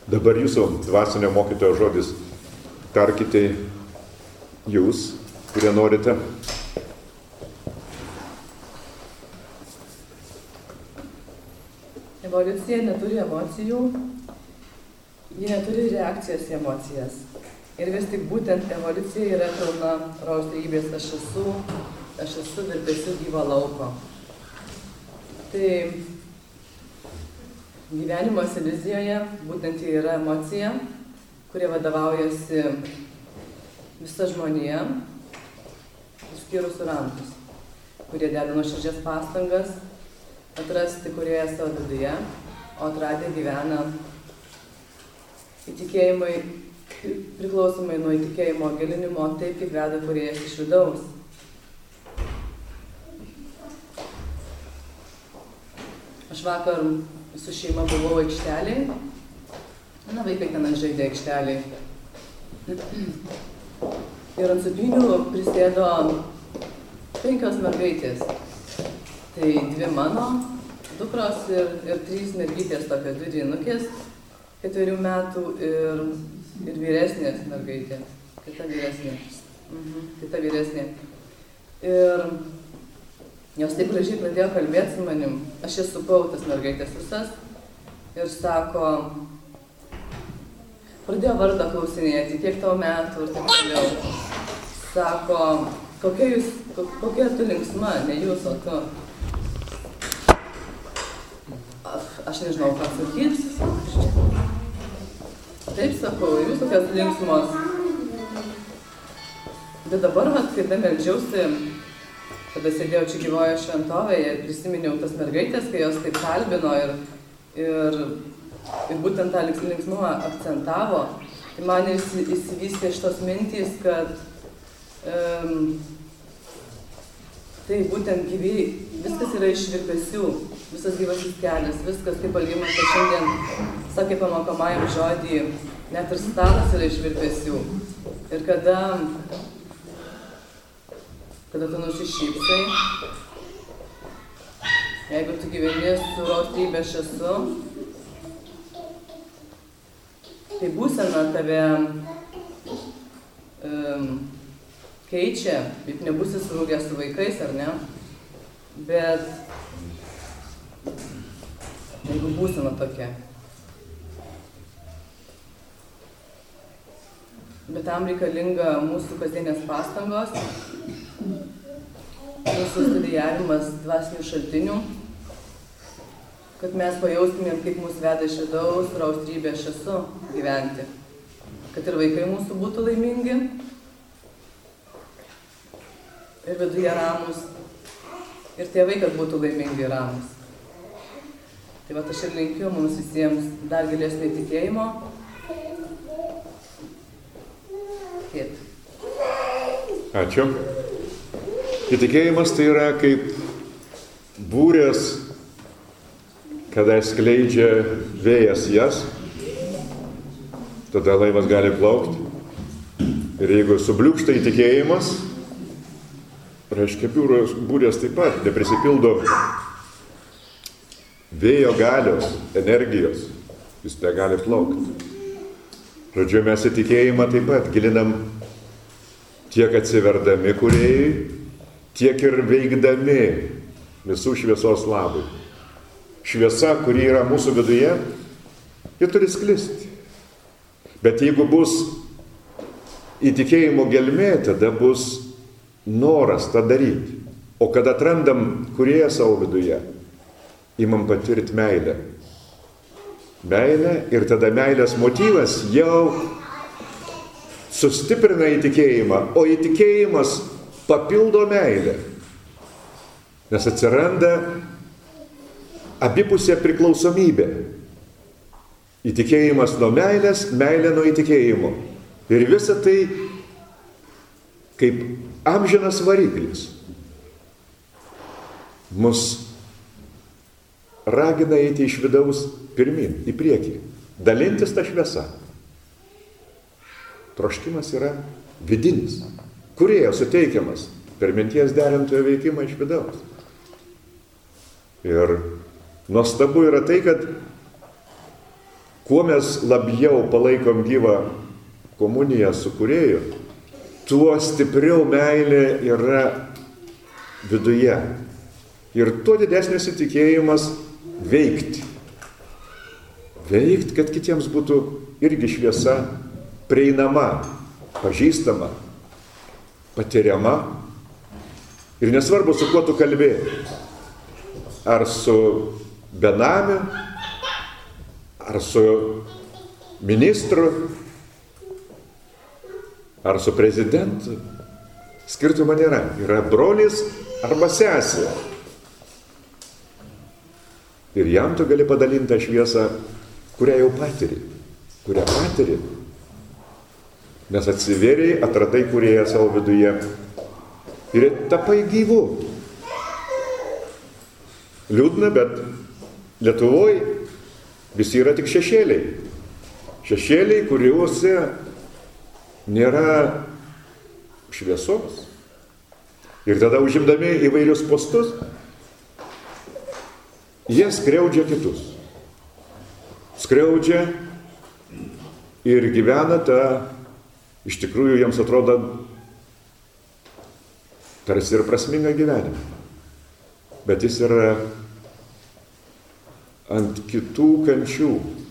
Dabar jūsų dvasinio mokytojo žodis. Tarkite jūs, kurie norite. Evoliucija neturi emocijų, ji neturi reakcijos į emocijas. Ir vis tik būtent evoliucija yra pilna rausrybės aš esu virpesių gyvo lauko. Tai gyvenimas iliuzijoje būtent yra emocija, kurie vadovaujasi visa žmonija, išskyrus urantus, kurie deda nuoširdžias pastangas atrasti kūrėją savo viduje, o atradę gyvena įtikėjimai, priklausomai nuo įtikėjimo gilinimo, taip kaip veda kūrėjas iš vidaus. Aš vakar su šeima buvau aikštelėj, vaikai ten žaidė aikštelėj. Ir ant supynių prisėdo 5 mergaitės. Tai 2 mano dukros ir 3 mergytės, tokios 2 dvynukės, 4 metų ir vyresnės mergaitė, kita vyresnė. Ir jos taip gražiai pradėjo kalbėti su manim, aš jas supau tas mergaitės visas ir sako, pradėjo vardą klausinėti, kiek tavo metų ir taip toliau. Sako, kokia tu linksma, ne jūs, o tu. Aš nežinau, ką sakyti. Taip sakau, jūs tokios linksmos. Bet dabar, kai meldžiausi, kada sėdėjau čia gyvoje šventovėje ir prisiminiau tas mergaitės, kai jos taip kalbino ir būtent tą linksmumą akcentavo, tai man įsivystė šitos mintys, kad tai būtent gyviai, viskas yra iš virpesių, visas gyvasis kelias, viskas kaip Algimantas šiandien sakė pamokomajam žodį, net ir stalas yra iš virpesių. Ir kada tu nusišypsai, jeigu tu gyveni su rausrybė aš esu, tai būsena tave keičia, juk nebūsi surūgęs su vaikais, ar ne? Bet jeigu būsena tokia. Bet tam reikalinga mūsų kasdienės pastangos, mūsų studijavimas dvasinių šaltinių, kad mes pajaustumėm, kaip mus veda iš vidaus rausrybė aš esu gyventi. Kad ir vaikai mūsų būtų laimingi, ir viduje ramus, ir tėvai, kad būtų laimingi ir ramus. Tai va, aš ir linkiu mums visiems dar gilesnio įtikėjimo. Tiek. Ačiū. Įtikėjimas tai yra kaip būrės, kada skleidžia vėjas jas, tada laivas gali plaukti. Ir jeigu subliūkšta įtikėjimas, reiškia, būrės taip pat neprisipildo vėjo galios, energijos, jis negali plaukti. Žodžiu, mes įtikėjimą taip pat gilinam tiek atsiverdami kūrėjai, tiek ir veikdami visų šviesos labui. Šviesa, kuri yra mūsų viduje, ji turi sklisti. Bet jeigu bus įtikėjimo gelmė, tada bus noras tą daryti. O kada atrandam kūrėją savo viduje, imam patirti meilę. Meilę ir tada meilės motyvas jau sustiprina įtikėjimą, o įtikėjimas papildo meilę. Nes atsiranda abipusė priklausomybė. Įtikėjimas nuo meilės, meilė nuo įtikėjimo. Ir visa tai kaip amžinas variklis mus ragina eiti iš vidaus pirmin, į priekį, dalintis tą šviesą. Troškimas yra vidinis, kūrėjo suteikiamas per minties derintojo veikimą iš vidaus. Ir nuostabu yra tai, kad kuo mes labiau palaikom gyvą komuniją su Kūrėju, tuo stipriau meilė yra viduje. Ir tuo didesnis įtikėjimas veikti. Veikti, kad kitiems būtų irgi šviesa prieinama, pažįstama, patiriama. Ir nesvarbu, su kuo tu kalbėjai. Ar su benamiu, ar su ministru, ar su prezidentu. Skirtumo nėra. Yra brolis arba sesė. Ir jam tu gali padalinti tą šviesą, kurią jau patiri. Kurią patiri. Nes atsivėrėjai, atradai Kūrėją savo viduje. Ir tapai gyvu. Liūdna, bet Lietuvoje visi yra tik šešėliai. Šešėliai, kuriuose nėra šviesos. Ir tada užimdami įvairius postus, jie skriaudžia kitus. Skriaudžia ir gyvena tą, iš tikrųjų jiems atrodo, tarsi ir prasmingą gyvenimą. Bet jis yra ant kitų kančių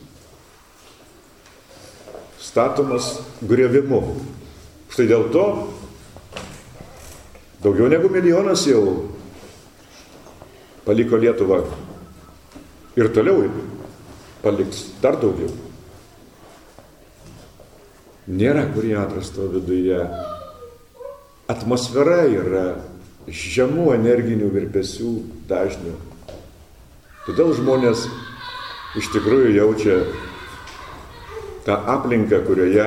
statomas griovimu. Štai dėl to daugiau negu 1 milijonas jau paliko Lietuvą ir toliau paliks dar daugiau. Nėra kurį atrasto viduje. Atmosfera yra žemų energinių virpesių dažnių. Todėl žmonės iš tikrųjų jaučia tą aplinką, kurioje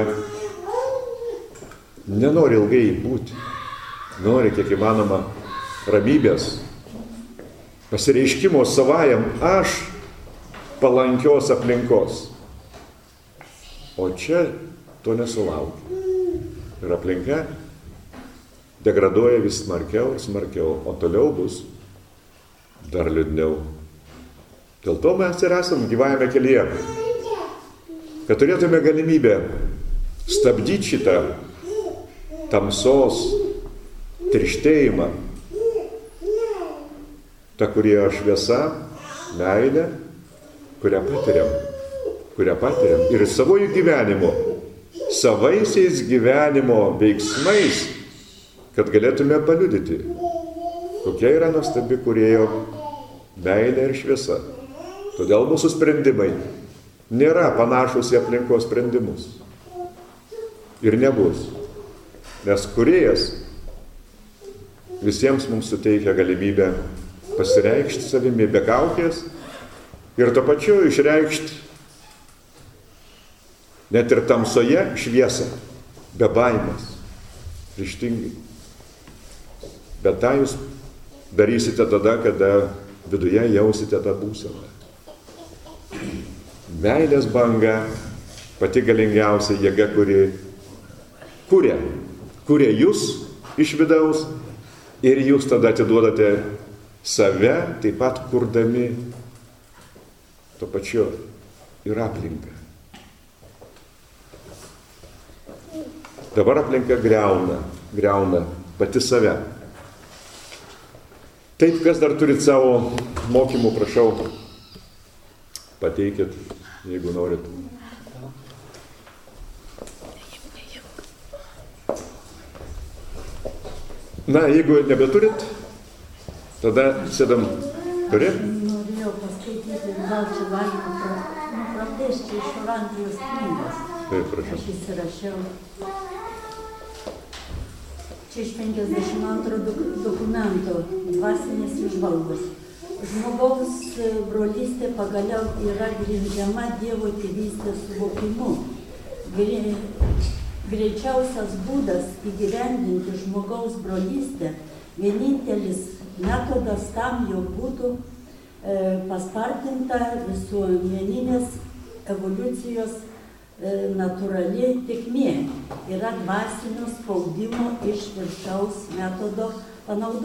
nenori ilgai būti. Nori kiek įmanoma ramybės, pasireiškimo savajam aš palankios aplinkos. O čia to nesulaukia. Ir aplinka degraduoja vis smarkiau ir smarkiau, o toliau bus dar liūdniau. Dėl to mes ir esam gyvajame kelyje, kad turėtume galimybę stabdyti šitą tamsos tirštėjimą, ta, kurie šviesa, meilė, kurią patiriam ir savojų gyvenimo, savaisiais gyvenimo veiksmais, kad galėtume paliudyti, kokia yra nuostabi Kūrėjo meilė ir šviesa. Todėl mūsų sprendimai nėra panašus į aplinkos sprendimus. Ir nebus. Nes Kūrėjas visiems mums suteikia galimybę pasireikšti savimi be kaukės ir tuo pačiu išreikšti net ir tamsoje šviesą, be baimės, ryžtingai. Bet tą jūs darysite tada, kada viduje jausite tą būseną. Meilės banga, pati galingiausia jėga, kuri kuria jūs iš vidaus ir jūs tada atiduodate save, taip pat kurdami tuo pačiu ir aplinką. Dabar aplinka griauna pati save. Taip, kas dar turit savo mokymų, prašau, pateikit, jeigu norit. Na, jeigu nebeturit, tada sėdam. Turi? Norėjau paskaityti, gal čia galima praplėsti iš Olandijos knygos. Taip, prašau. Aš įsirašiau. Čia iš 52 dokumento dvasinės įžvalgos. Žmogaus brolystė pagaliau yra grindžiama Dievo tėvystės suvokimu. Greičiausias būdas įgyvendinti žmogaus brolystę, vienintelis metodas tam, jog būtų paspartinta visuomeninės evoliucijos natūrali tėkmė, yra dvasinio spaudimo iš viršaus metodo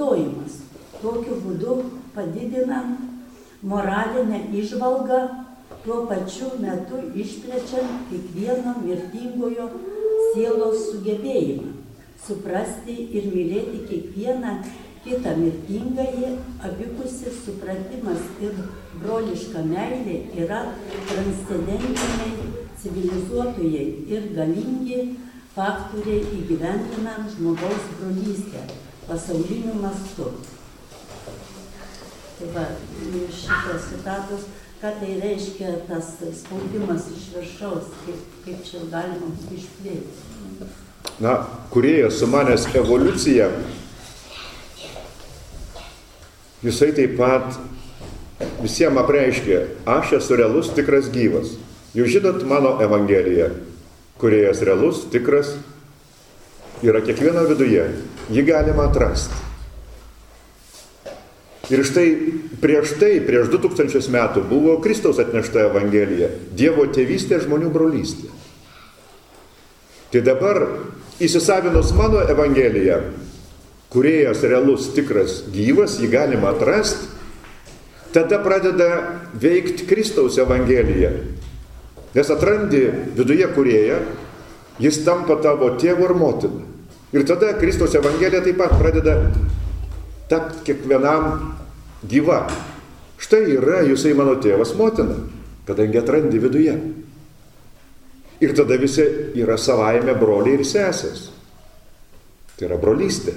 panaudojimas. Tokiu būdu padidinant moralinę įžvalgą tuo pačiu metu išplečiant kiekvieno mirtingojo sielos sugebėjimą suprasti ir mylėti kiekvieną kitą mirtingąjį. Abipusis supratimas ir broliška meilė yra transcendentiniai, civilizuotojai ir galingi faktoriai įgyvendinant žmogaus brolystę pasauliniu mastu. Tai va, šitas citatos, ką tai reiškia tas spaudimas iš viršaus, kaip čia galima išplėsti. Na, kūrėjas sumanęs evoliuciją, jisai taip pat visiems apreiškė, aš esu realus, tikras, gyvas. Jūs žinot mano evangeliją, kūrėjas realus, tikras, yra kiekvieno viduje, jį galima atrasti. Ir štai prieš 2000 metų buvo Kristaus atnešta evangelija, Dievo tėvystė, žmonių brolystė. Tai dabar įsisavinus mano evangeliją, kūrėjas realus, tikras, gyvas, jį galima atrasti, tada pradeda veikti Kristaus evangelija. Nes atrandi viduje kūrėją, jis tampa tavo tėvu ir motina. Ir tada Kristaus evangelija taip pat pradeda tapti kiekvienam gyva. Štai yra jūsai mano tėvas, motina, kadangi atrandi viduje. Ir tada visi yra savaime broliai ir sesės. Tai yra brolystė.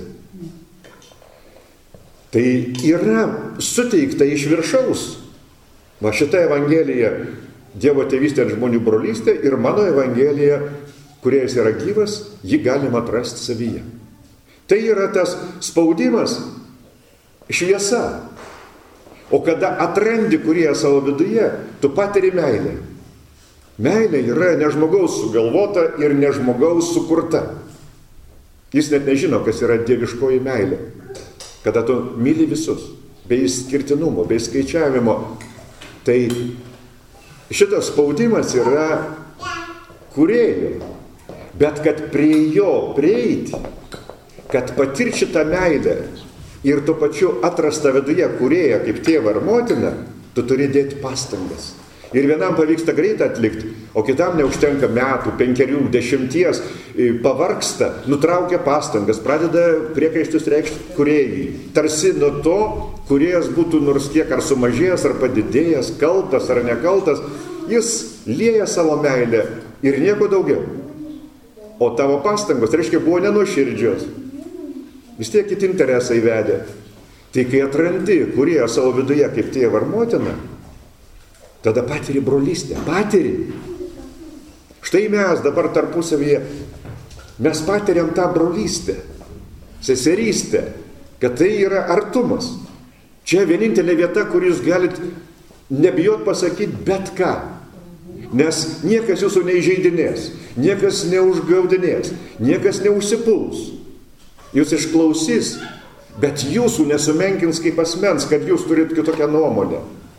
Tai yra suteikta iš viršaus. Va šita evangelija, Dievo tėvystė ir žmonių brolystė, ir mano evangelija, kuriejas yra gyvas, jį galima atrasti savyje. Tai yra tas spaudimas, šviesa. O kada atrandi kurieją savo viduje, tu patiri meilę. Meilė yra ne žmogaus sugalvota ir ne žmogaus sukurta. Jis net nežino, kas yra dieviškoji meilė. Kada tu myli visus, be išskirtinumo, be skaičiavimo, tai šitas spaudimas yra kūrėjo. Bet kad prie jo prieiti, kad patirti šitą meilę ir tuo pačiu atrastą viduje kūrėją kaip tėvą ar motiną, tu turi dėti pastangas. Ir vienam pavyksta greitai atlikti, o kitam neužtenka metų, 5, 10, pavargsta, nutraukia pastangas, pradeda priekaištus reikšti kūrėjai. Tarsi nuo to kūrėjas būtų nors kiek ar sumažėjęs, ar padidėjęs, kaltas ar nekaltas, jis lieja savo meilę ir nieko daugiau. O tavo pastangos, reiškia, buvo nenuoširdžios. Vis tiek kiti interesai vedė. Tai kai atrandi kūrėją savo viduje kaip tėvą ar motiną, tada patiri brolystę, patiri. Štai mes dabar tarpusavyje, mes patiriam tą brolystę, seserystę, kad tai yra artumas. Čia vienintelė vieta, kur jūs galit nebijot pasakyti bet ką. Nes niekas jūsų neįžeidinės, niekas neužgaudinės, niekas neužsipuls. Jūs išklausys, bet jūsų nesumenkins kaip asmens, kad jūs turit kitokią nuomonę.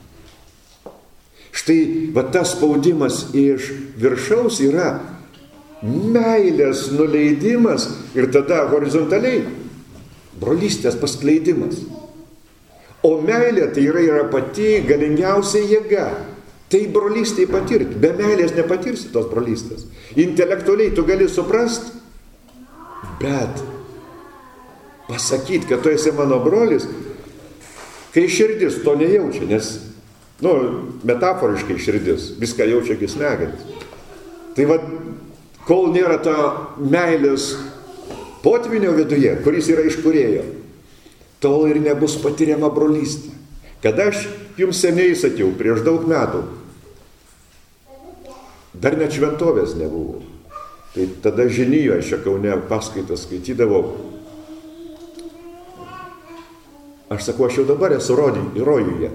Štai va tas spaudimas iš viršaus yra meilės nuleidimas ir tada horizontaliai brolystės paskleidimas. O meilė tai yra pati galingiausia jėga. Tai brolystėje patirti. Be meilės nepatirsi tos brolystės. Intelektualiai tu gali suprast, bet pasakyti, kad tu esi mano brolis, kai širdis to nejaučia, nes metaforiškai širdis, viską jaučia kaip smegenis. Tai va, kol nėra to meilės potvinio viduje, kuris yra iš kūrėjo, tol ir nebus patiriama brolystė. Kada aš jums seniai sakiau, prieš daug metų, dar net šventovės nebuvo. Tai tada Žinijoje, aš čia Kaune paskaitas skaitydavau. Aš sakau, aš jau dabar esu rojuje.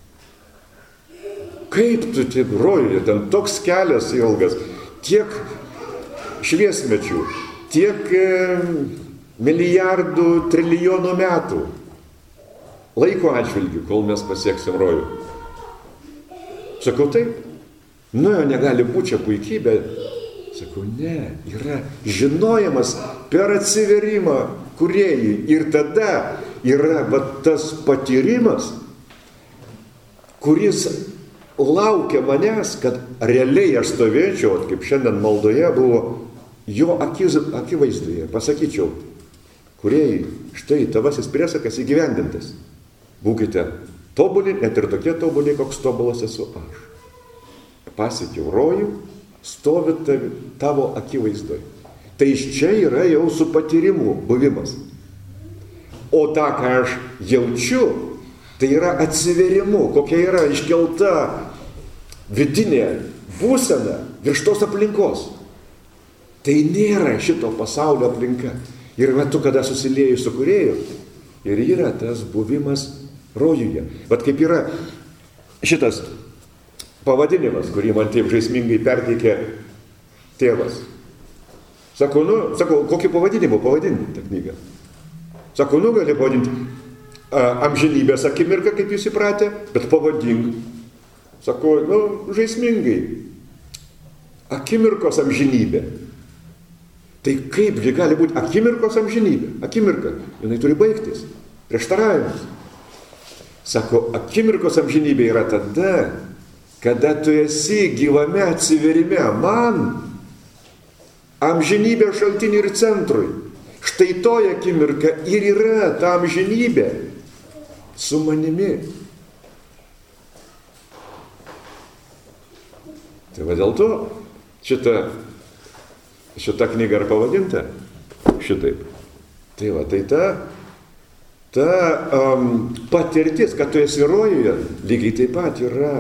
Kaip tu tik rojuje, ten toks kelias ilgas, tiek šviesmečių, tiek milijardų, trilijonų metų. Laiko atžvilgių, kol mes pasieksim rojų. Sakau, taip. Negali būti čia puikybė. Sakau, ne, yra žinojimas per atsiverimą kūrėjui. Ir tada yra tas patyrimas, kuris laukia manęs, kad realiai aš stovėčiau, kaip šiandien maldoje buvo, jo akivaizdoje, pasakyčiau, kūrėjai, štai tavasis priesakas įgyvendintas. Būkite tobuli, net ir tokie tobuli, koks tobulas esu aš. Pasiekiau rojų, stovi tavo akivaizdoje. Tai iš čia yra jau su patyrimu buvimas. O tą, ką aš jaučiu, tai yra atsiverimu, kokia yra iškelta vidinė būsena virš tos aplinkos. Tai nėra šito pasaulio aplinka. Ir metu, kada susilieju su kūrėju, ir yra tas buvimas rojuje. Bet kaip yra šitas pavadinimas, kurį man taip žaismingai perteikė tėvas. Sako, kokį pavadinimą pavadinti tą knygą? Sako, gali pavadinti amžinybės akimirką, kaip jūs įpratę, bet pavadink. Sako, žaismingai. Akimirkos amžinybė. Tai kaipgi gali būti akimirkos amžinybė? Akimirka, jinai turi baigtis. Prieštaravimas. Sako, akimirkos amžinybė yra tada, kada tu esi gyvame atsiverime man, amžinybė šaltinį ir centrui. Štai toje akimirka ir yra ta amžinybė su manimi. Tai va dėl to šita knyga ir pavadinta šitaip. Tai va, tai ta patirtis, kad tu esi rojuje, lygiai taip pat yra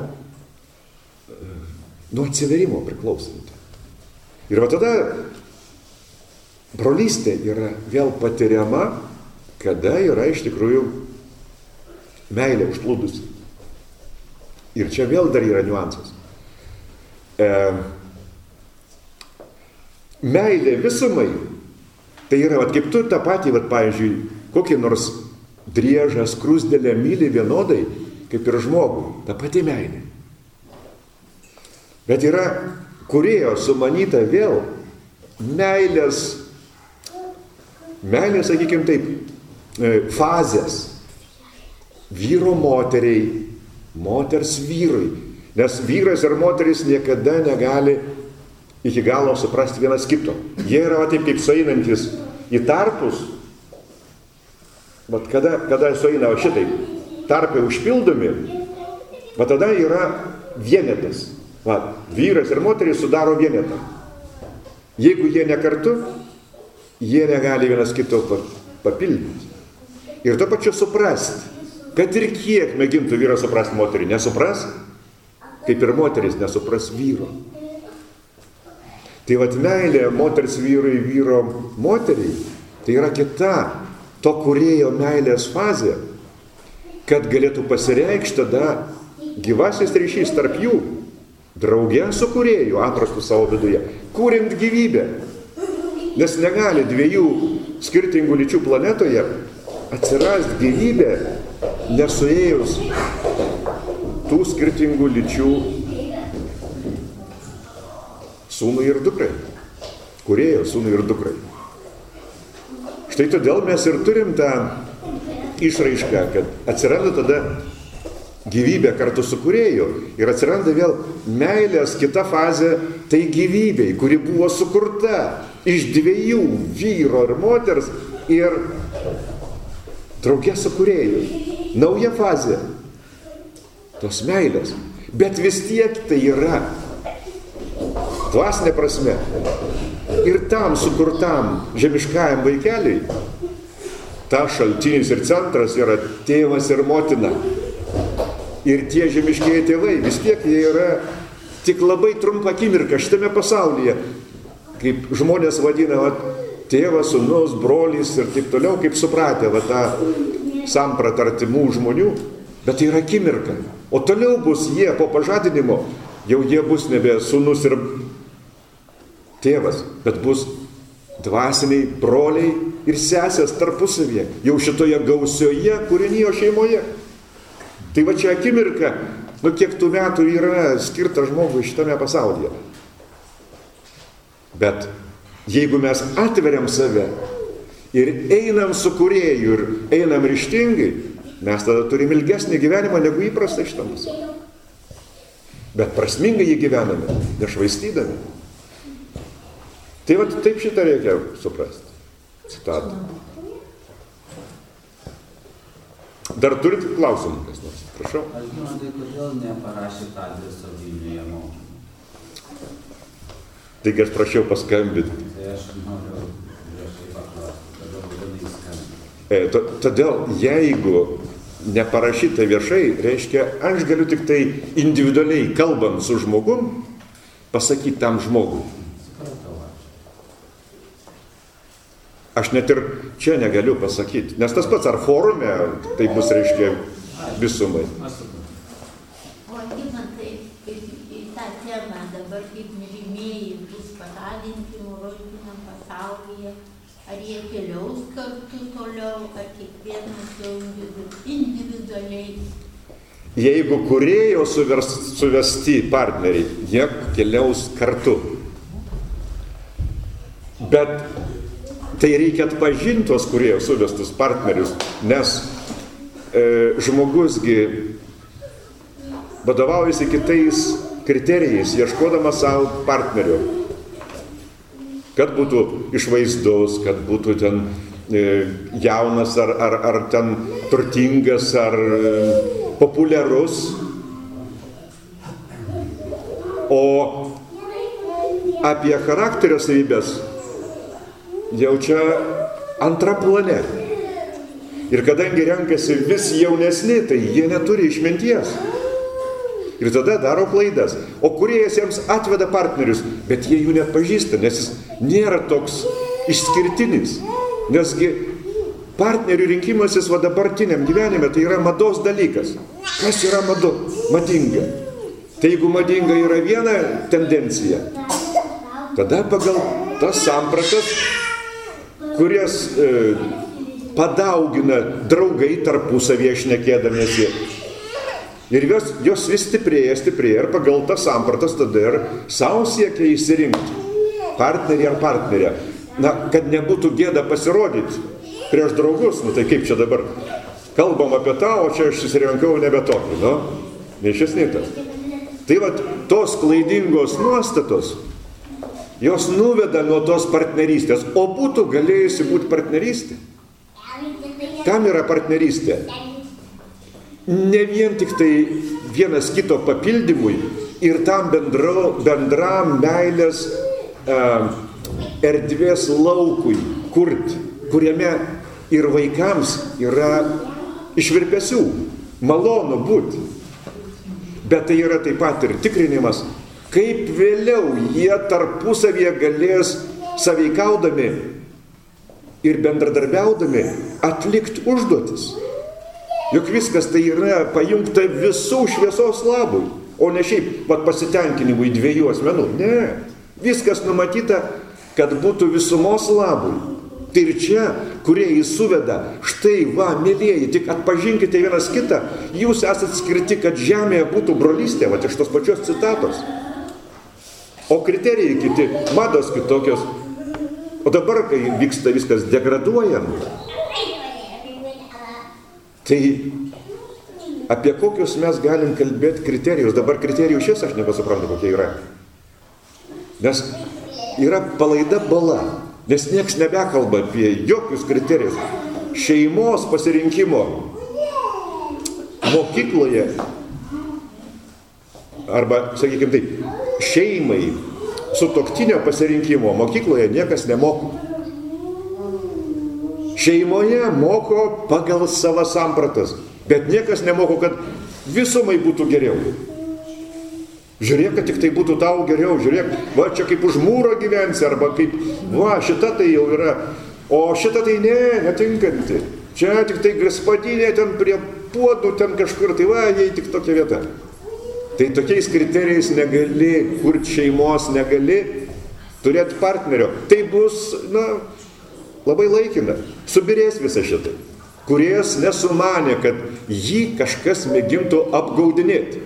nuo atsiverimo priklausanti. Ir va tada brolystė yra vėl patiriama, kada yra iš tikrųjų meilė užplūdusi. Ir čia vėl dar yra niuansas. Meilė visumai, tai yra, kaip tu tą patį, pavyzdžiui, kokį nors driežą, skruzdėlę myli vienodai, kaip ir žmogų, ta pati meilė. Bet yra kūrėjo sumanyta vėl meilės, sakykime taip, fazės. Vyro moteriai, moters vyrui. Nes vyras ir moteris niekada negali iki galo suprasti vienas kito. Jie yra taip kaip sueinantis į tarpus. Bet kada sueina šitaip, tarpai užpildomi, bet tada yra vienetas. Vyras ir moteris sudaro vienetą. Jeigu jie ne kartu, jie negali vienas kito papildyti. Ir to pačiu suprasti, kad ir kiek mėgintų vyras suprasti moterį, nesupras, kaip ir moteris nesupras vyro. Tai meilė moters vyrui, vyro moteriai, tai yra kita to kūrėjo meilės fazė, kad galėtų pasireikšti tada gyvasis ryšys tarp jų, drauge su kūrėju atrastų savo viduje, kuriant gyvybę. Nes negali dviejų skirtingų lyčių planetoje atsirasti gyvybė, nesuėjus tų skirtingų lyčių sūnui ir dukrai. Kūrėjo sūnui ir dukrai. Štai todėl mes ir turim tą išraišką, kad atsiranda tada gyvybė kartu su kūrėju ir atsiranda vėl meilės kita fazė, tai gyvybei, kuri buvo sukurta iš dviejų, vyro ir moters, ir drauge su kūrėju. Nauja fazė tos meilės, bet vis tiek tai yra dvasinė prasme. Ir tam sukurtam žemiškajam vaikeliui ta šaltinis ir centras yra tėvas ir motina. Ir tie žemiškieji tėvai, vis tiek jie yra tik labai trumpą akimirką šitame pasaulyje, kaip žmonės vadina tėvas, sūnus, brolis ir taip toliau, kaip supratė tą sampratą artimų žmonių, bet tai yra akimirka. O toliau bus jie po pažadinimo, jau jie bus nebe sūnus ir tėvas, bet bus dvasiniai broliai ir sesės tarpusavyje, jau šitoje gausioje kūrinijo šeimoje. Tai va čia akimirka, kiek tų metų yra skirta žmogui šitame pasaulyje. Bet jeigu mes atveriam save ir einam su kūrėju ir einam ryžtingai, mes tada turim ilgesnį gyvenimą negu įprasta šitam pasaulyje. bet prasmingai jį gyvename, nešvaistydami. Tai va, taip šitą reikia suprasti. Citatą. Dar turit klausimų, kas nors? Prašau. Algimantai, kodėl neparašėt adreso Vilniuje mokymų? Taigi aš prašiau paskambinti. Tai aš noriu viešai paklausti, kodėl būtinai skambinti. Todėl, jeigu neparašyta viešai, reiškia, aš galiu tik tai individualiai, kalbant su žmogum, pasakyti tam žmogui. Aš net ir čia negaliu pasakyti, nes tas pats ar forume, tai bus, reiškia, visumai. O Algimantai, į tą temą dabar kaip mylimieji bus paraginti moraliniam pasaulyje, ar jie keliaus kartu toliau, ar kiekvienas jau individualiai? Jeigu kūrėjo suvesti partneriai, jie keliaus kartu. Bet tai reikia atpažinti tos kūrėjo suvestus partnerius, nes žmogusgi vadovaujasi kitais kriterijais, ieškodamas savo partnerio. Kad būtų išvaizdus, kad būtų ten jaunas, ar ten turtingas, ar populiarus. O apie charakterio savybės jau čia antra plane. Ir kadangi renkasi vis jaunesni, tai jie neturi išminties. Ir tada daro klaidas. O kūrėjas jiems atveda partnerius, bet jie jų net pažįsta, nes jis nėra toks išskirtinis. Nesgi partnerių rinkimasis va dabartiniam gyvenime tai yra mados dalykas. Kas yra madinga? Tai jeigu madinga yra viena tendencija, tada pagal tas sampratas, kurias padaugina draugai tarpusavėje šnekėdamiesi. Ir jos vis stiprėja ir pagal tas sampratas tada ir savo siekia išsirinkti partnerį ar partnerę. Na, kad nebūtų gėda pasirodyti prieš draugus, nu tai kaip čia dabar kalbam apie tą, o čia aš susirinkau nebe tokį, nu, neišesnytas. Tai vat, tos klaidingos nuostatos, jos nuveda nuo tos partnerystės, o būtų galėjusi būti partnerystė. Kam yra partnerystė? Ne vien tik tai vienas kito papildymui ir tam bendram meilės erdvės laukui kurti, kuriame ir vaikams yra iš virpesių, malonu būti. Bet tai yra taip pat ir tikrinimas, kaip vėliau jie tarpusavyje galės sąveikaudami ir bendradarbiaudami atlikti užduotis. Juk viskas tai yra pajungta visų šviesos labui, o ne šiaip pasitenkinimui dviejų asmenų. Ne, viskas numatyta, kad būtų visumos labui. Tai ir čia, kurie jį suveda, štai va, mėlieji, tik atpažinkite vienas kitą, jūs esat skirti, kad žemėje būtų brolystė, va, iš tos pačios citatos. O kriterijai kiti, mados kitokios. O dabar, kai vyksta viskas degraduojant, tai apie kokius mes galim kalbėti kriterijus. Dabar kriterijų šis aš nebesuprantu, kokie yra. Nes yra palaida bala, nes nieks nebekalba apie jokius kriterijus. Šeimos pasirinkimo mokykloje, arba, sakykime taip, šeimai sutuoktinio pasirinkimo mokykloje niekas nemoko. Šeimoje moko pagal savo sampratas, bet niekas nemoko, kad visumai būtų geriau. Žiūrėk, kad tik tai būtų tau geriau, žiūrėk, va čia kaip už mūro gyvensi, arba kaip, va šita tai jau yra, o šita tai netinkanti. Čia tik tai gaspadinė, ten prie puodų, ten kažkur, tai va, jai tik tokia vieta. Tai tokiais kriterijais negali kurti šeimos, negali turėti partnerio. Tai bus, labai laikina. Subirės visą šitą. Kūrėjas nesumanė, kad jį kažkas mėgintų apgaudinėti.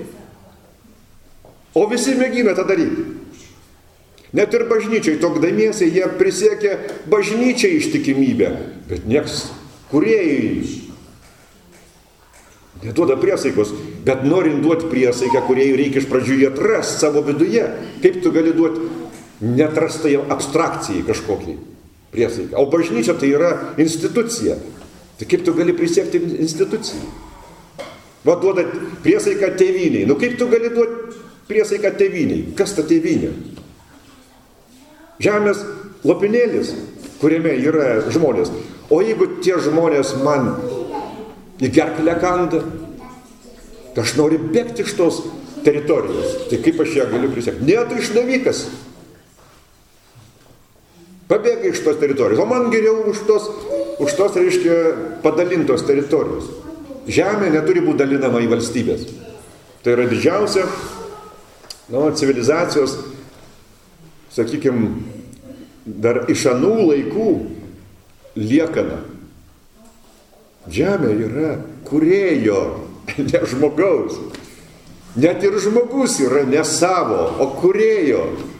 O visi mėgina tą daryti. Net ir bažnyčiai tokdamiesi, jie prisiekė bažnyčiai ištikimybę. Bet nieks kūrėjai Neduoda priesaikos, bet norint duoti priesaiką, kuriai reikia iš pradžių jį atrasti savo viduje. Kaip tu gali duoti netrastai abstrakcijai kažkokiai priesaiką? O bažnyčia tai yra institucija. Tai kaip tu gali prisiekti institucijai? Va duoda priesaiką tėvyniai. Nu kaip tu gali duoti priesaiką tėvyniai? Kas ta tėvynė? Žemės lopinėlis, kuriame yra žmonės. O jeigu tie žmonės man į gerklę kanda, tai aš noriu bėgti iš tos teritorijos. Tai kaip aš ją galiu prisiekti? Ne, tu išdavikas. Pabėga iš tos teritorijos. O man geriau už tos reiškia, padalintos teritorijos. Žemė neturi būti dalinama į valstybės. Tai yra didžiausia civilizacijos, sakykime, dar iš anų laikų liekana. Žemė yra kūrėjo, ne žmogaus. Net ir žmogus yra ne savo, o kūrėjo.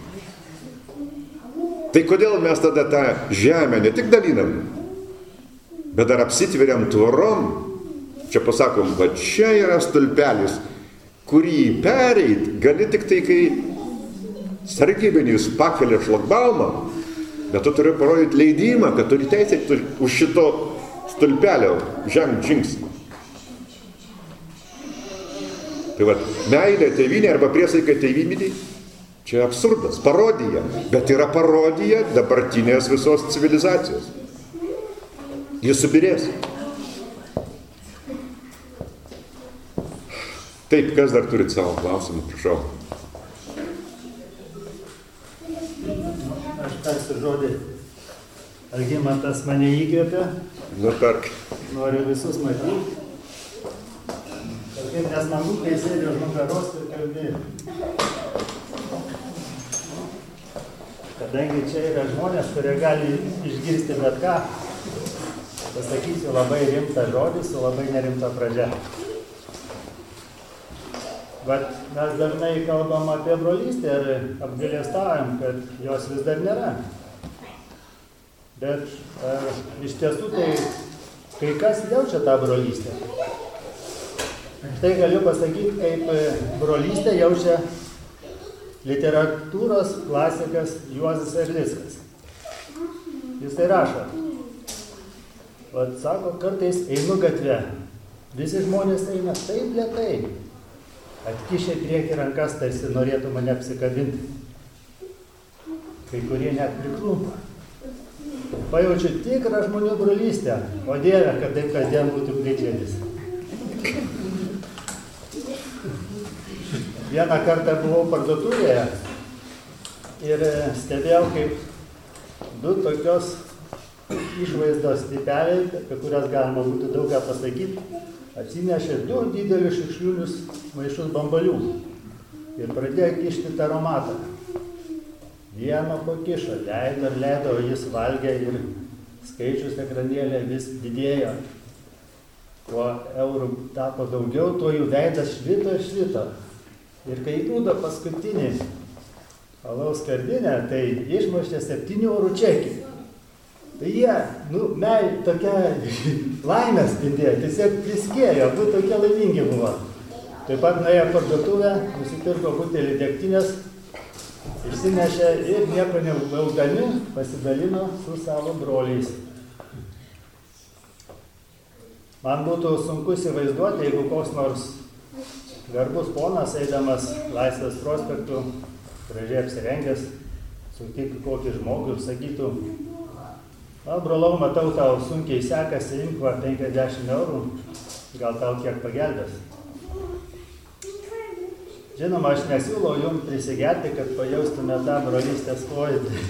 Tai kodėl mes tada tą žemę ne tik dalinam, bet dar apsitveriam tvorom? Čia pasakom, va čia yra stulpelis, kurį pereit gali tik tai, kai sargybinis pakelia šlagbaumą, bet tu turi parodyti leidimą, kad turi teisę už šito stulpelio žengt žingsnį. Tai va, meilė tėvynė arba priesaika tėvyniniai, čia absurdas, parodija, bet yra parodija dabartinės visos civilizacijos. Jis subirės. Taip, kas dar turit savo klausimų, prašau. Aš tarsiu žodį. Algimantas mane įkvėpė. Nutark. Noriu visus matyti. Kaip nesmagu, kai sėdė už nugaros ir kalbėjo. Kadangi čia yra žmonės, kurie gali išgirsti bet ką, pasakysiu labai rimtą žodį su labai nerimta pradžia. Bet mes dažnai kalbam apie brolystę ir apgailestaujam, kad jos vis dar nėra. Bet iš tiesų tai kai kas jaučia tą brolystę. Tai galiu pasakyti, kaip brolystę jaučia literatūros klasikas Juozas Erlickas. Jis tai rašo. Vat sako, kartais einu gatve. Visi žmonės eina taip lėtai. Atkišę priekį rankas, tarsi norėtų mane apsikabinti. Kai kurie net priklumpa. Pajaučiu tikrą žmonių brolystę, o Dieve, kad taip kasdien būtų plikledis. Vieną kartą buvau parduotuvėje ir stebėjau, kaip du tokios išvaizdos tipeliai, apie kurias galima būtų daug ką pasakyti, atsinešė du didelius šiukšliunius maišus bambalių ir pradėjo kišti taromatą. Vieno pakišo, leido, jis valgė ir skaičius ekranėlė vis didėjo. Kuo eurų tapo daugiau, tuo jų veidas švito. Ir kai įdūdo paskutinį alaus skardinę, tai išmušė 7 eurų čekį. Tai jie, tokia laimė spindėjo, tiesiog priskėjo, tokie laimingi buvo. Taip pat nuėjo parduotuvę, nusipirko butelį degtinės, išsinešė ir nieko neulaukdami pasidalino su savo broliais. Man būtų sunku įsivaizduoti, jeigu koks nors garbus ponas, eidamas Laisvės prospektu, gražiai apsirengęs, sutiktų kokį žmogų ir sakytų: brolau, matau, tau sunkiai sekasi, imk 50 eurų, gal tau kiek pagelbės. Žinoma, aš nesiūlau jums prisigerti, kad pajaustume tą brolystės pojūtį.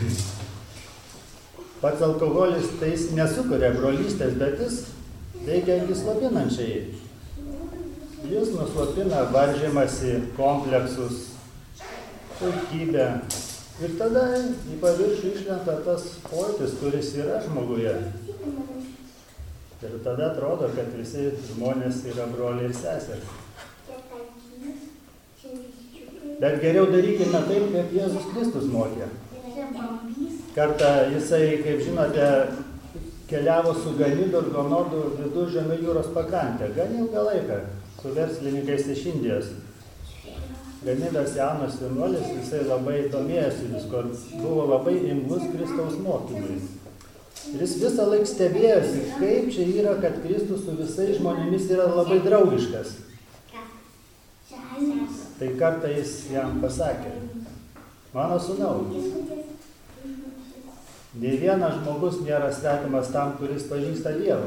Pats alkoholis tai jis nesukuria brolystės, bet jis veikia slopinančiai. Jis nuslopina varžymąsi, kompleksus, puikybę. Ir tada į paviršių išlenda tas pojūtis, kuris yra žmoguje. Ir tada atrodo, kad visi žmonės yra broliai ir seserys. Bet geriau darykime taip, kaip Jėzus Kristus mokė. Kartą jisai, kaip žinote, keliavo su Ganidu ir Gonodu Viduržemio jūros pakrantę. Gan ilgą laiką su verslininkais iš Indijos. Gamilės jaunas jaunuolis, jisai labai domėjosi visko, buvo labai imlus Kristaus mokymui. Ir jis visą laiką stebėjosi, kaip čia yra, kad Kristus su visais žmonėmis yra labai draugiškas. Tai kartą jis jam pasakė, mano sūnau, nei vienas žmogus nėra svetimas tam, kuris pažįsta Dievą.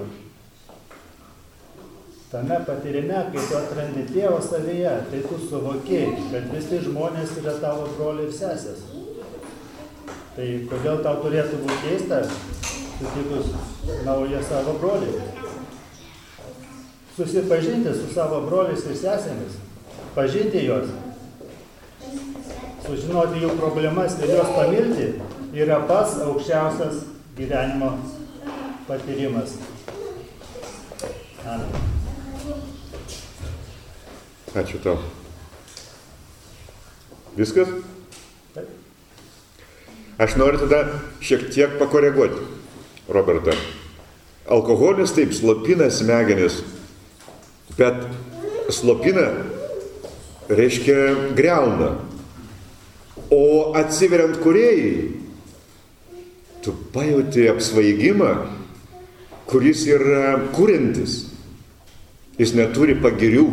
Tame patyrime, kai tu atrandi Tėvą savyje, tai tu suvoki, kad visi žmonės yra tavo broliai ir sesės. Tai kodėl tau turėtų būti keista sutikus naują savo brolį? Susipažinti su savo broliais ir sesėmis, pažinti juos, sužinoti jų problemas ir juos pamilti yra pats aukščiausias gyvenimo patyrimas. Amen. Ačiū tau. Viskas? Taip. Aš noriu tada šiek tiek pakoreguoti, Robertą. Alkoholis taip slopina smegenis, bet slopina reiškia greuna. O atsiveriant kūrėjai, tu pajauti apsvaigimą, kuris yra kuriantis. Jis neturi pagirių.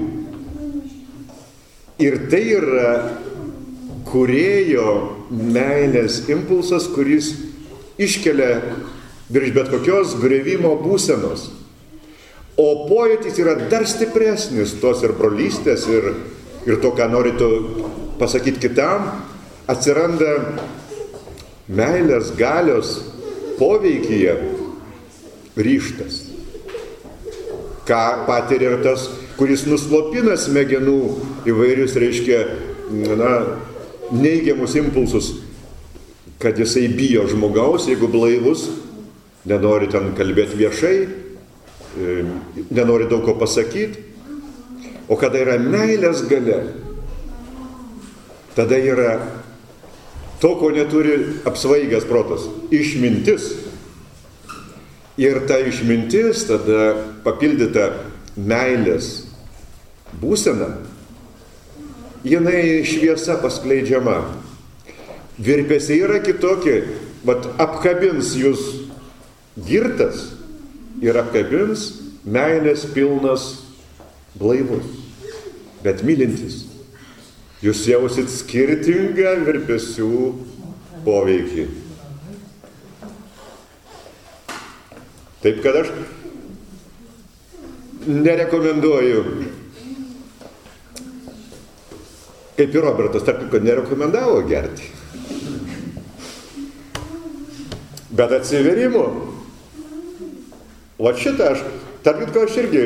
Ir tai yra kūrėjo meilės impulsas, kuris iškelia virš bet kokios griuvimo būsenos. O pojūtis yra dar stipresnis tos ir brolystės, ir to, ką nori tu pasakyti kitam, atsiranda meilės galios poveikyje ryžtas. Ką patiria ir tas, kuris nuslopina smegenų įvairius, reiškia, neigiamus impulsus, kad jisai bijo žmogaus, jeigu blaivus, nenori ten kalbėti viešai, nenori daug ko pasakyti. O kada yra meilės galia, tada yra to, ko neturi apsvaigęs protas, išmintis. Ir ta išmintis tada papildyta meilės būsena, jinai šviesa paskleidžiama. Virpesiai yra kitokie, vat apkabins jūs girtas ir apkabins meilės pilnas blaivus, bet mylintis. Jūs jausit skirtingą virpesių poveikį. Taip kad aš nerekomenduoju, kaip ir Robertas, tarp kad nerekomendavo gerti. Bet atsiverimo, o šitą tarp kitko aš irgi,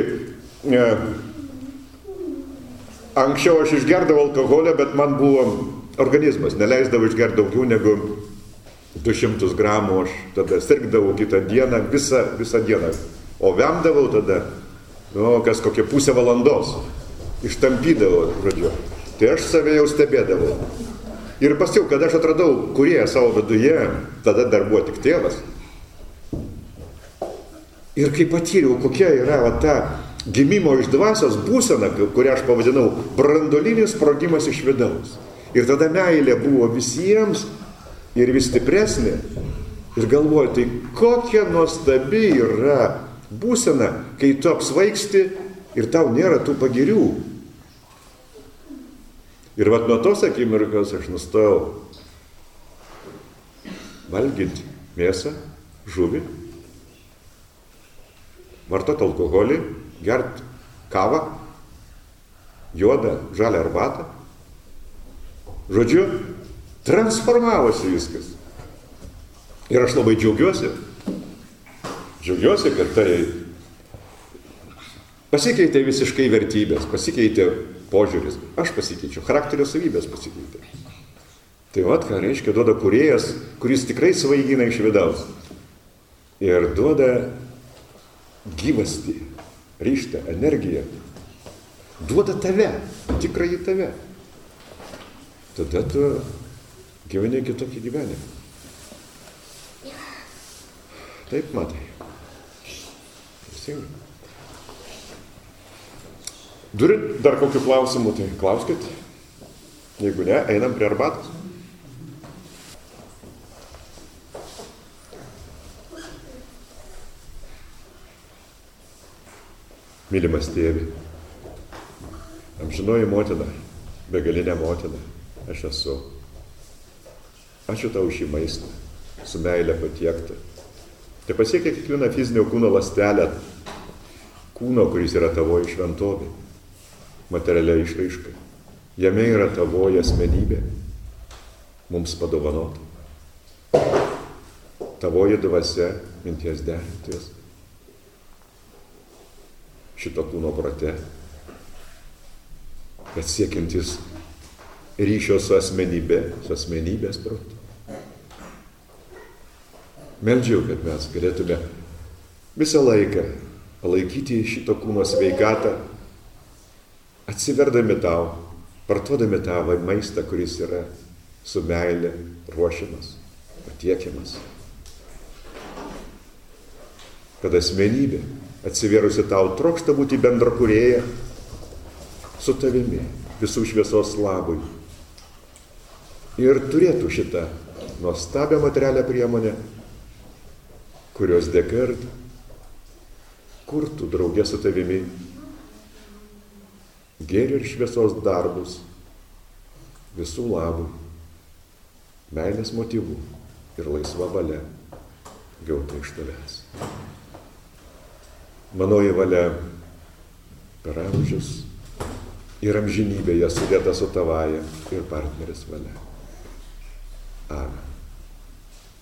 anksčiau aš išgerdavau alkoholio, bet man buvo organizmas, neleisdavo išgerti daugiau negu 200 gramų, aš tada sirgdavau kitą dieną, visą dieną, o vemdavau tada, kas kokią pusę valandos, ištampydavau, žodžiu. Tai aš save jau stebėdavau. Ir paskiau, kad aš atradau kūrėją savo viduje, tada dar buvo tik tėvas. Ir kai patyriau, kokia yra ta gimimo iš dvasios būsena, kurią aš pavadinau branduolinis sprogimas iš vidaus. Ir tada meilė buvo visiems ir vis stipresnė. Ir galvoju, tai kokia nuostabi yra būsena, kai tu apsvaigsti ir tau nėra tų pagirių. Ir vat nuo tos akimirkos aš nustojau valgyti mėsą, žuvį, vartoti alkoholį, gerti kavą, juodą, žalią arbatą. Žodžiu, transformavosi viskas. Ir aš labai džiaugiuosi. Džiaugiuosi, kad tai pasikeitė visiškai vertybės, pasikeitė požiūris. Aš pasikeičiu, charakterio savybės pasikeitė. Tai vat, ką reiškia, duoda kūrėjas, kuris tikrai svaigina iš vidaus. Ir duoda gyvastį, ryžtą, energiją. Duoda tave, tikrąjį tave. Tada tu gyveni kitokį gyvenimą. Taip, matai. Teisingai. Turit dar kokių klausimų, tai klauskit. Jeigu ne, einam prie arbatos. Mylimas tėvi, amžinoji motina, begalinė motina, aš esu. Ačiū tau už šį maistą, su meile patiektą. Tai pasiekia kiekvieną fizinio kūno ląstelę, kūno, kuris yra tavoji šventovė, materialia išraiška. Jame yra tavoji asmenybė, mums padovanota. Tavoji dvasia, minties derintis. Šito kūno prote, bet siekiantis ryšio su asmenybė, su asmenybės protu. Meldžiau, kad mes galėtume visą laiką palaikyti šito kūno sveikatą, atsiverdami tau, vartodami tavo maistą, kuris yra su meile ruošiamas, patiekiamas. Kad asmenybė, atsivėrusi tau, trokšta būti bendrakūrėja su tavimi, visų šviesos labui. Ir turėtų šitą nuostabią materialią priemonę, kurios dėka ir kurtų draugė su tavimi gėrio ir šviesos darbus visų labui, meilės motyvų ir laisva valia gauta iš tavęs. Manoji valia per amžius ir amžinybėje sudėta su tavaja ir partneris valia. Amen.